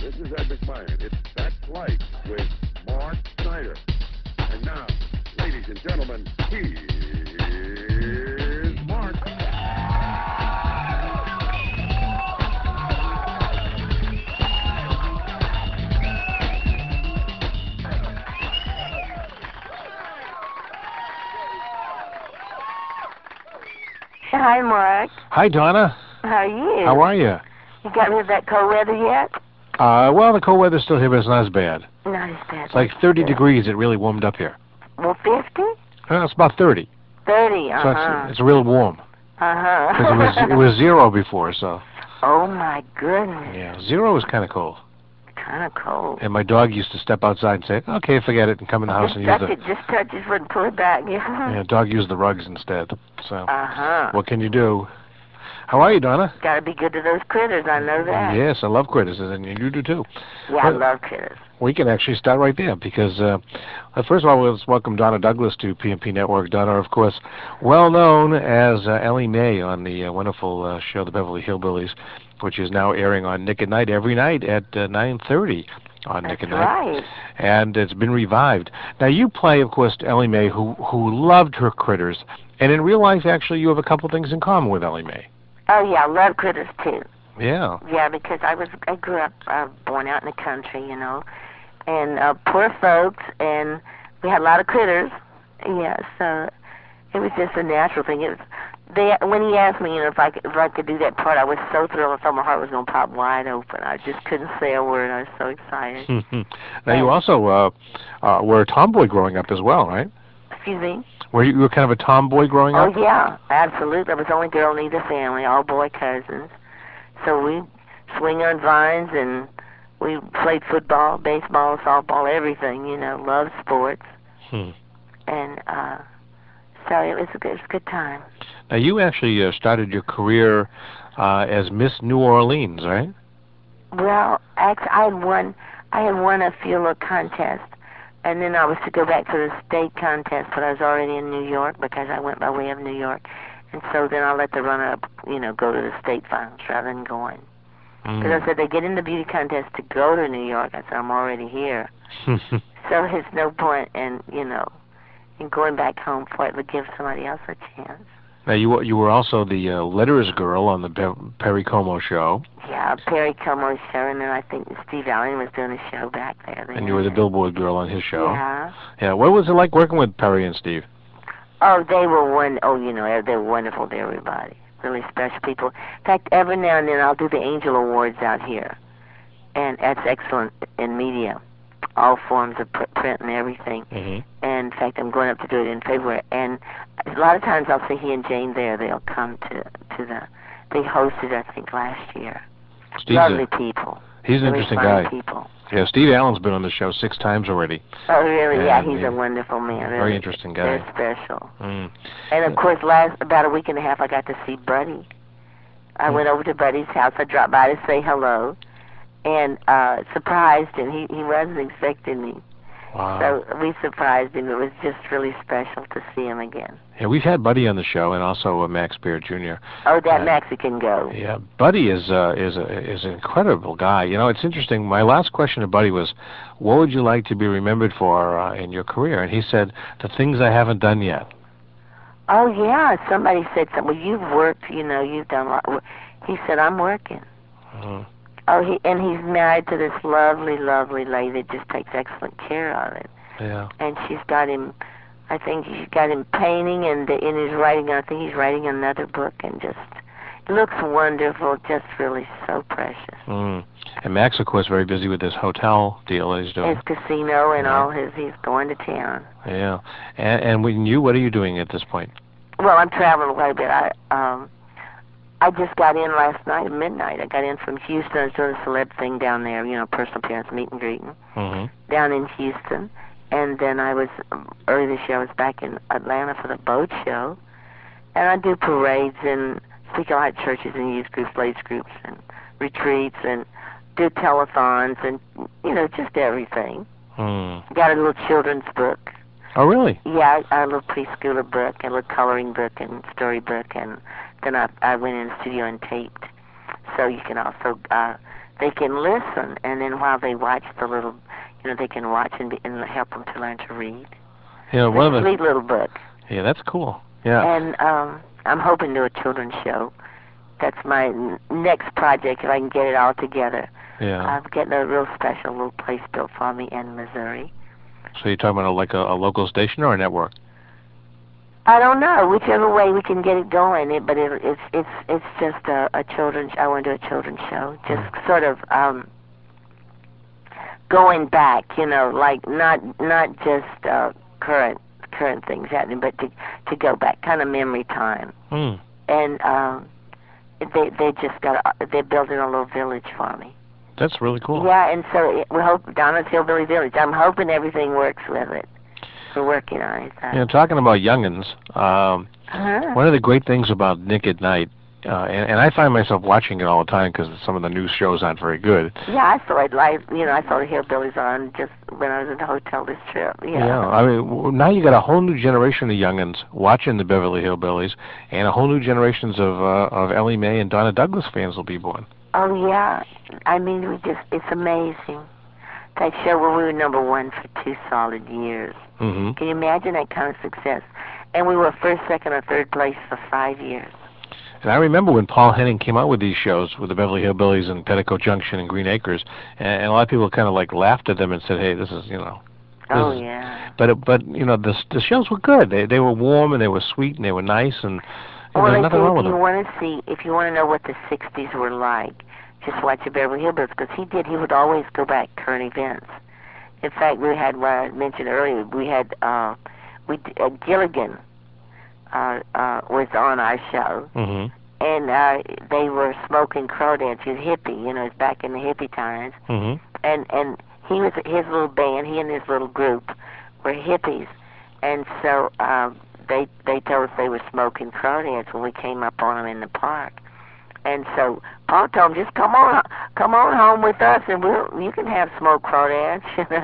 This is Ed McMahon. It's That's Life with Mark Snyder. And now, ladies and gentlemen, here's Mark. Hi, Mark. Hi, Donna. How are you? How are you? You got rid of that cold weather yet? Well, the cold weather's still here, but it's not as bad. Not as bad. It's like 30 degrees. It really warmed up here. Well, 50? It's about 30. 30, So it's real warm. Because it was 0 before, so. Oh, my goodness. Yeah, 0 was kind of cold. Kind of cold. And my dog used to step outside and say, okay, forget it, and come in the house and use Just touch his foot and pull it back. Yeah, dog used the rugs instead. So, Uh-huh. What can you do? How are you, Donna? Got to be good to those critters, I know that. Yes, I love critters, and you do too. Yeah, I love critters. We can actually start right there because, first of all, let's welcome Donna Douglas to PNP Network. Donna, of course, well known as Ellie Mae on the wonderful show, The Beverly Hillbillies, which is now airing on Nick at Night every night at 9:30 on Nick at Night. Right. And it's been revived. Now, you play, of course, Ellie Mae, who loved her critters, and in real life, actually, you have a couple things in common with Ellie Mae. Oh, yeah, I love critters, too. Yeah. Yeah, because I grew up born out in the country, you know, and poor folks, and we had a lot of critters. Yeah, so it was just a natural thing. When he asked me, you know, if I could do that part, I was so thrilled. I thought my heart was going to pop wide open. I just couldn't say a word. I was so excited. Now, you also were a tomboy growing up as well, right? Excuse me? You were kind of a tomboy growing up? Oh, yeah, absolutely. I was the only girl in either family, all boy cousins. So we swing on vines, and we played football, baseball, softball, everything, you know, loved sports. And so it was a good time. Now, you actually started your career as Miss New Orleans, right? Well, actually, I had won a field contest, and then I was to go back to the state contest, but I was already in New York because I went by way of New York. And so then I let the runner-up, you know, go to the state finals rather than going. Because I said they get in the beauty contest to go to New York. I said, I'm already here. So there's no point in, you know, in going back home for it, but give somebody else a chance. Now, you were also the letters girl on the Perry Como show. Yeah, Perry Como show, and then I think Steve Allen was doing a show back there. And you were the Billboard girl on his show. Yeah. Yeah. What was it like working with Perry and Steve? Oh, they were you know, they were wonderful to everybody. Really special people. In fact, every now and then I'll do the Angel Awards out here, and that's excellent in media, all forms of print and everything. And in fact, I'm going up to do it in February. And a lot of times I'll see he and Jane there. They'll come to they hosted, I think, last year. Lovely people. He's an really interesting fine guy. People. Yeah, Steve Allen's been on the show 6 times already. Oh, really? Yeah, he's a wonderful man. Really. Very interesting guy. Very special. And, of course, about a week and a half, I got to see Buddy. I went over to Buddy's house. I dropped by to say hello, and surprised him. He wasn't expecting me. Wow. So we surprised him. It was just really special to see him again. Yeah, we've had Buddy on the show, and also Max Beard Jr. Oh, that Mexican go. Yeah, Buddy is an incredible guy. You know, it's interesting. My last question to Buddy was, what would you like to be remembered for in your career? And he said, the things I haven't done yet. Oh, yeah. Somebody said something. Well, you've worked, you know, you've done a lot. He said, I'm working. Oh, he's married to this lovely, lovely lady that just takes excellent care of it. Yeah. And she's got him, I think she's got him painting, and he's writing, I think he's writing another book, and just, it looks wonderful, just really so precious. And Max, of course, very busy with this hotel deal that he's doing. His casino and all he's going to town. Yeah. And what are you doing at this point? Well, I'm traveling quite a bit. I just got in last night at midnight. I got in from Houston. I was doing a celeb thing down there, you know, personal appearance, meet and greeting, down in Houston. And then early this year, I was back in Atlanta for the boat show. And I do parades and speak a lot at churches and youth groups, ladies groups, and retreats, and do telethons, and, you know, just everything. Got a little children's book. Oh, really? Yeah, a little preschooler book, a little coloring book and storybook, and then I went in the studio and taped. So you can also they can listen, and then while they watch the little, they can watch and help them to learn to read. Yeah, one of the sweet little book. Yeah, that's cool. Yeah. And I'm hoping to do a children's show. That's my next project if I can get it all together. Yeah. I'm getting a real special little place built for me in Missouri. So you're talking about like a local station or a network? I don't know, whichever way we can get it going. But it's just a children's. I want to do a children's show, just sort of going back, like not just current things happening, but to go back, kind of memory time. Mm. And they're building a little village for me. That's really cool. Yeah, and so we hope Donna's Hillbilly Village. I'm hoping everything works with it. We're working on it. Talking about youngins, one of the great things about Nick at Night, and I find myself watching it all the time because some of the news shows aren't very good. Yeah, I saw it live. I saw the Hillbillies on just when I was in the hotel this trip. Yeah. I mean, now you got a whole new generation of youngins watching the Beverly Hillbillies, and a whole new generations of Ellie Mae and Donna Douglas fans will be born. Oh yeah, I mean, it's amazing. That show where we were #1 for 2 solid years. Mm-hmm. Can you imagine that kind of success? And we were first, second, or third place for 5 years. And I remember when Paul Henning came out with these shows with the Beverly Hillbillies and Petticoat Junction and Green Acres, and a lot of people kind of like laughed at them and said, "Hey, this is yeah." But the shows were good. They were warm and they were sweet and they were nice and there's nothing wrong with them. If you want to know what the '60s were like, just watch the Beverly Hillbillies, because he would always go back current events. In fact, we had what I mentioned earlier. We had Gilligan was on our show, mm-hmm. and they were smoking Crawdads. He was hippie, it's back in the hippie times, mm-hmm. and he was his little band. He and his little group were hippies, and so they told us they were smoking Crawdads when we came up on them in the park. And so Paul told him, just come on home with us, and you can have smoked Crawdads.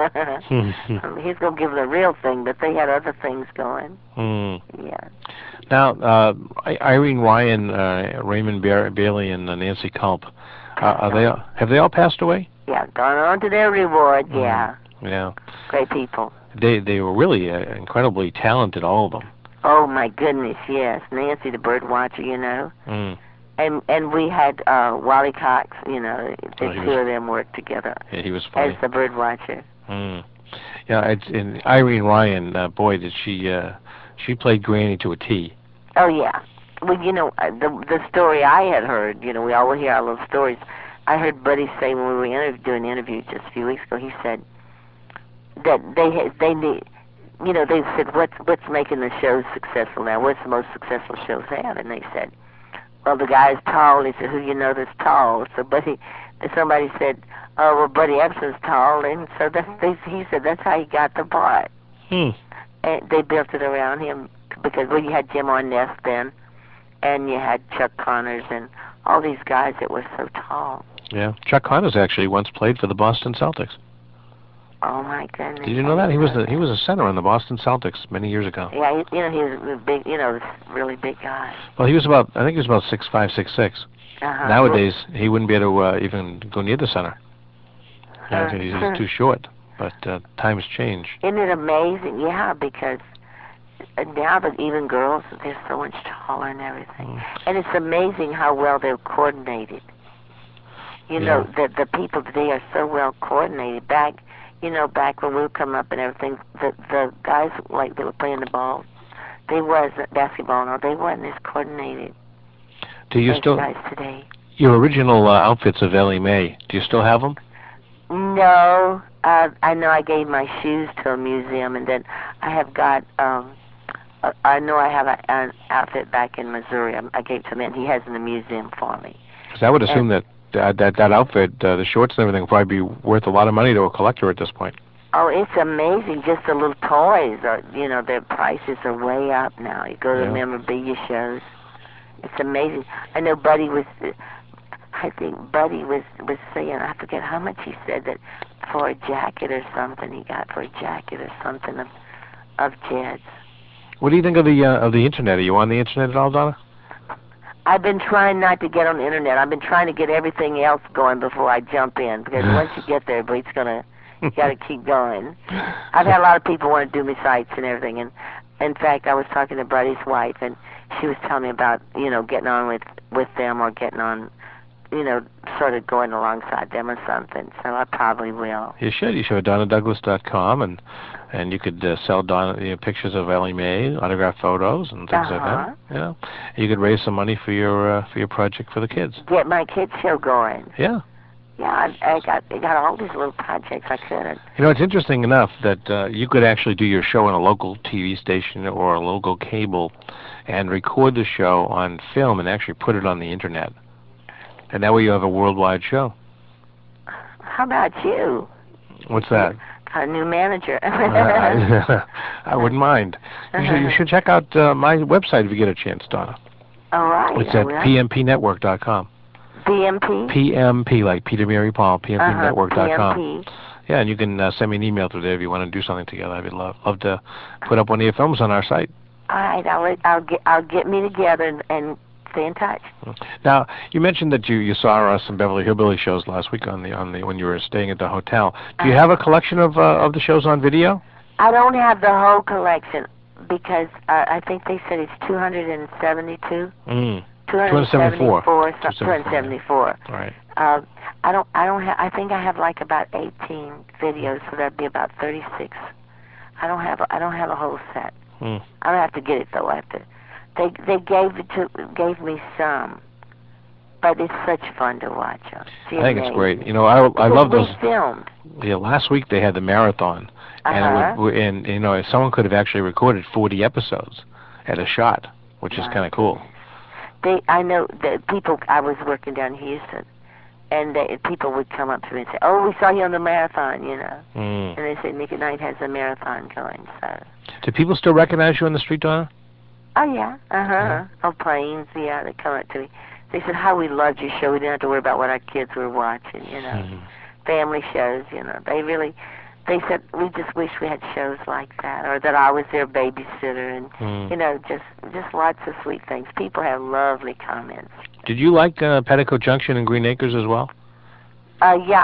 He's going to give them the real thing, but they had other things going. Mm. Yeah. Now, Irene Ryan, Raymond Bailey, and Nancy Culp, have they all passed away? Yeah, gone on to their reward. Yeah. Yeah. Great people. They were really incredibly talented, all of them. Oh my goodness, yes. Nancy, the bird watcher, Mm. And we had Wally Cox, the two of them worked together. Yeah, he was funny. As the bird watcher. Mm. Yeah, and Irene Ryan, boy, did she played Granny to a T. Oh yeah. Well, the story I had heard, we all hear our little stories. I heard Buddy say when we were doing an interview just a few weeks ago, he said that they need, they said what's making the shows successful now? What's the most successful shows have? And they said, well, the guy's tall. He said, who that's tall? So somebody said, oh, well, Buddy Ebsen's tall, and so he said that's how he got the part. Hmm. And they built it around him because you had Jim Ornest then, and you had Chuck Connors and all these guys that were so tall. Yeah, Chuck Connors actually once played for the Boston Celtics. Oh my goodness! Did you know that he was a center on the Boston Celtics many years ago? Yeah, he was a big, this really big guy. Well, I think he was about 6'5", 6'6". Nowadays, he wouldn't be able to even go near the center. He's too short. But times change. Isn't it amazing? Yeah, because now that even girls, they're so much taller and everything. Mm. And it's amazing how well they're coordinated. The people today are so well coordinated. Back when we were coming up and everything, the guys like that were playing the ball, they was basketball. No, they wasn't as coordinated. Do you still guys today? Your original outfits of Ellie Mae? Do you still have them? No, I know I gave my shoes to a museum, and then I have got. I know I have an outfit back in Missouri. I gave to him, and he has in the museum for me. Because I would assume that outfit, the shorts and everything, would probably be worth a lot of money to a collector at this point. Oh, it's amazing. Just the little toys, their prices are way up now. You go to the memorabilia shows. It's amazing. I know Buddy was saying, I forget how much he said that for a jacket or something he got for a jacket or something of Jed's. What do you think of the internet? Are you on the internet at all, Donna? I've been trying not to get on the internet. I've been trying to get everything else going before I jump in, because once you get there, it's gonna, you got to keep going. I've had a lot of people want to do me sites and everything, and in fact, I was talking to Buddy's wife, and she was telling me about, you know, getting on with them, or getting on, you know, sort of going alongside them or something. So I probably will. You should. You should have DonnaDouglas.com, and you could sell Donna, you know, pictures of Ellie Mae, autographed photos, and things like that. You know, you could raise some money for your project for the kids. Get my kids show going. Yeah. Yeah, I got all these little projects I could. You know, it's interesting enough that you could actually do your show on a local TV station or a local cable, and record the show on film and actually put it on the internet. And that way you have a worldwide show. How about you? What's that? Got a new manager. I wouldn't mind. You should check out my website if you get a chance, Donna. All right. It's at pmpnetwork.com. PMP? PMP, like Peter, Mary, Paul, pmpnetwork.com. PMP. Yeah, and you can send me an email through there if you want to do something together. I'd love to put up one of your films on our site. All right, I'll get me together and stay in touch. Now, you mentioned that you saw us in Beverly Hillbilly shows last week on the when you were staying at the hotel. Do you have a collection of the shows on video? I don't have the whole collection because I think they said it's 272. 274. 274. Right. I don't have. I think I have like about 18 videos, so that'd be about 36. I don't have a whole set. I don't have to get it though. I have to. They gave me some, but it's such fun to watch. I think it's great. You know, I love those. Filmed. Yeah, last week they had the marathon, and you know, someone could have actually recorded 40 episodes at a shot, which is kind of cool. I know that people. I was working down in Houston, and people would come up to me and say, "Oh, we saw you on the marathon," you know. And they say Nick at Night has a marathon going. So. Do people still recognize you on the street, Donna? Oh yeah. On planes, yeah. They come up to me. They said how we loved your show. We didn't have to worry about what our kids were watching. You know, family shows. You know, They said we just wish we had shows like that, or that I was their babysitter, and you know, just lots of sweet things. People have lovely comments. Did you like Petticoat Junction and Green Acres as well? Yeah,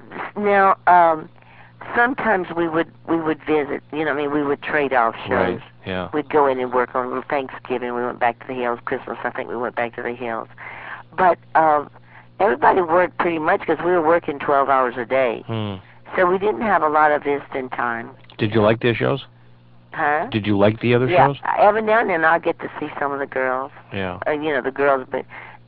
sometimes we would visit. You know, I mean, we would trade off shows. Right. Yeah. We'd go in and work on Thanksgiving. We went back to the Hills. Christmas, I think we went back to the Hills. But everybody worked pretty much because we were working 12 hours a day. So we didn't have a lot of visiting time. Did you like their shows? Huh? Did you like the other shows? Yeah, every now and then I'll get to see some of the girls. Yeah. You know, the girls, but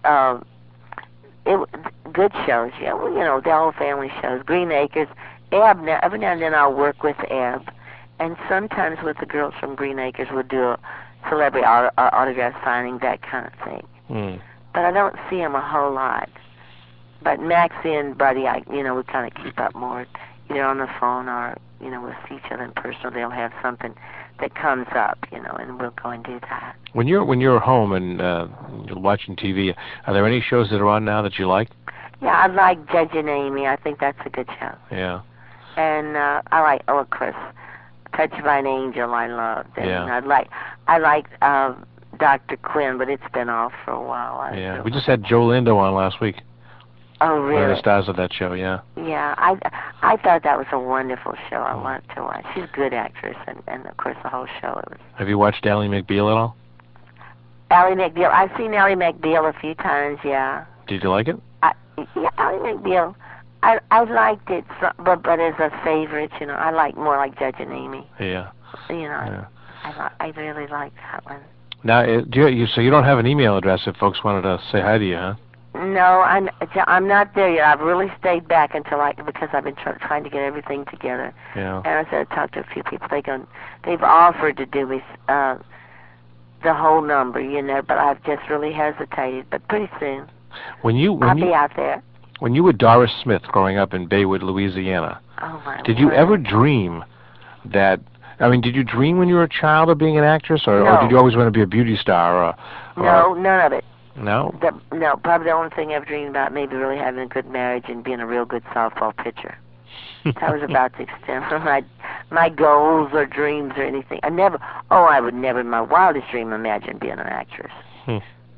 good shows. Yeah, well, you know, the old family shows. Green Acres. Ebb. Now, every now and then I'll work with Ebb, and sometimes with the girls from Green Acres we'll do a celebrity autograph signing, that kind of thing. But I don't see them a whole lot. But Maxie and Buddy, we kind of keep up more, either on the phone or, you know, we'll see each other in person. They'll have something that comes up, you know, and we'll go and do that. When you're home and you're watching TV, are there any shows that are on now that you like? Yeah, I like Judge and Amy. I think that's a good show. Yeah. And I like, of course, Touched by an Angel. I loved. And yeah. I like Dr. Quinn, but it's been off for a while. Yeah, we just had Joe Lindo on last week. Oh, really? One of the stars of that show, yeah. Yeah, I thought that was a wonderful show. I wanted to watch. She's a good actress, and of course the whole show. It was. Have you watched Ally McBeal at all? Ally McBeal. I've seen Ally McBeal a few times. Yeah. Did you like it? Yeah, Ally McBeal. I liked it, but as a favorite, you know, I like more like Judge and Amy. Yeah. You know, yeah. I really liked that one. Now, so you don't have an email address if folks wanted to say hi to you, huh? No, I'm not there yet. I've really stayed back because I've been trying to get everything together. Yeah. And I said I talked to a few people. They've offered to do me the whole number, you know, but I've just really hesitated. But pretty soon, I'll be out there. When you were Doris Smith growing up in Baywood, Louisiana, did you ever dream that? I mean, did you dream when you were a child of being an actress, or did you always want to be a beauty star? No, none of it. No? No, probably the only thing I ever dreamed about maybe really having a good marriage and being a real good softball pitcher. That was about the extent of my goals or dreams or anything. I would never in my wildest dream imagine being an actress.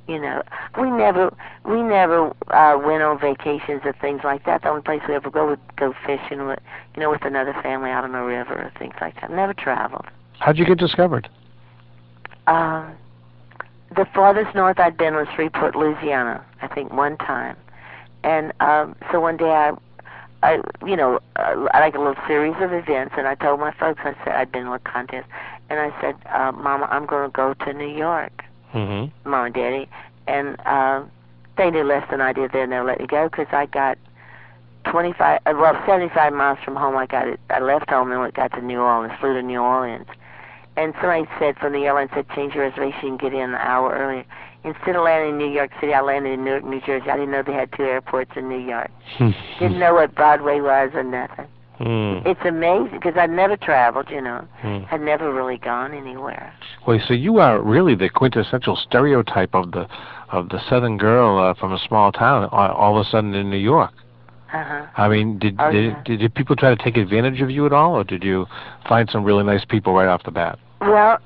You know, we never went on vacations or things like that. The only place we ever go would go fishing with, with another family out on the river or things like that. Never traveled. How'd you get discovered? The farthest north I'd been was Freeport, Louisiana, I think one time. And so one day I like a little series of events, and I told my folks, I said I'd been in a contest, and I said, Mama, I'm going to go to New York. Mm-hmm. Mom and Daddy. And they knew less than I did then. They let me go because I got 75 miles from home. I left home and got to New Orleans, flew to New Orleans. And somebody said from the airline said, change your reservation and get in an hour earlier. Instead of landing in New York City, I landed in Newark, New Jersey. I didn't know they had 2 airports in New York. Didn't know what Broadway was or nothing. It's amazing because I'd never traveled, had never really gone anywhere. Well, so you are really the quintessential stereotype of the Southern girl from a small town, all of a sudden in New York. Uh-huh. I mean, did people try to take advantage of you at all, or did you find some really nice people right off the bat? Well,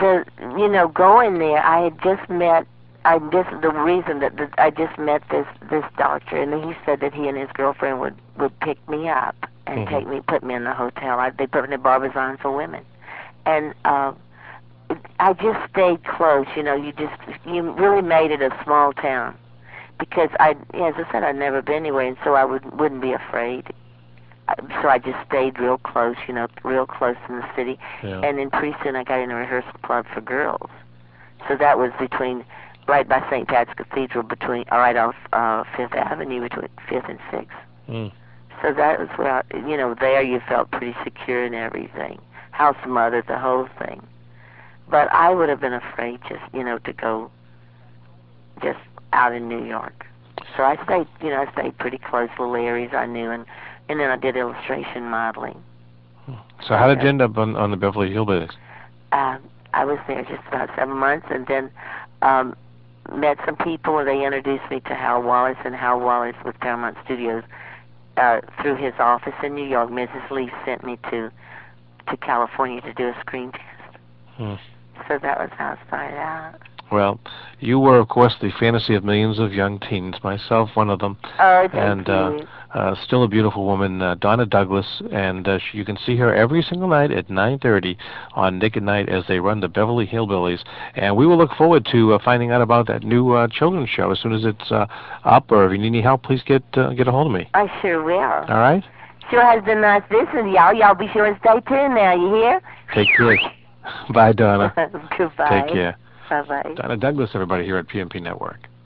going there, I had just met. The reason that I just met this doctor, and he said that he and his girlfriend would pick me up and put me in the hotel. They put me in Barbizon for women, and I just stayed close. You really made it a small town because as I said, I'd never been anywhere, and so I wouldn't be afraid. So I just stayed real close, real close in the city. Yeah. And then pretty soon I got in a rehearsal club for girls. So that was right by St. Pat's Cathedral, right off 5th Avenue between 5th and 6th. So that was where, there you felt pretty secure and everything. House mother, the whole thing. But I would have been afraid just, to go just out in New York. So I stayed pretty close, little areas I knew, and then I did illustration modeling. So how did you end up on the Beverly Hillbillies? I was there just about 7 months, and then met some people, and they introduced me to Hal Wallace, and Hal Wallace with Paramount Studios through his office in New York. Mrs. Lee sent me to California to do a screen test. So that was how it started out. Well, you were, of course, the fantasy of millions of young teens, myself one of them. Oh, thank you. Still a beautiful woman, Donna Douglas, and you can see her every single night at 9:30 on Nick at Night as they run the Beverly Hillbillies. And we will look forward to finding out about that new children's show as soon as it's up, or if you need any help, please get a hold of me. I sure will. All right? Sure has been nice listening to y'all. Y'all be sure and stay tuned now, you hear? Take care. Bye, Donna. Goodbye. Take care. Bye-bye. Donna Douglas, everybody, here at PNP Network.